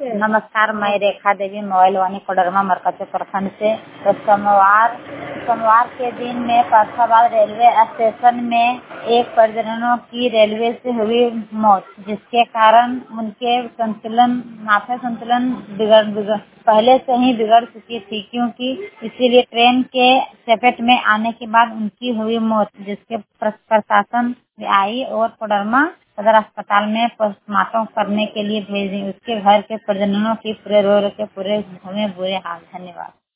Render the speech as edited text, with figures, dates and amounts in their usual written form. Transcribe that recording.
नमस्कार, मैं रेखा देवी मोबाइल वानी कोडरमा मरकज प्रखंड से। तो सोमवार के दिन में फैसलाबाद रेलवे स्टेशन में एक परिजनों की रेलवे से हुई मौत, जिसके कारण उनके माथा संतुलन पहले से ही बिगड़ चुकी थी, क्योंकि इसीलिए ट्रेन के चपेट में आने के बाद उनकी हुई मौत, जिसके प्रशासन आई और कोडरमा सदर अस्पताल में पोस्टमार्टम करने के लिए भेज दी। उसके घर के परिजनों की पूरे रो रो के पूरे हुए बुरे हाल। धन्यवाद।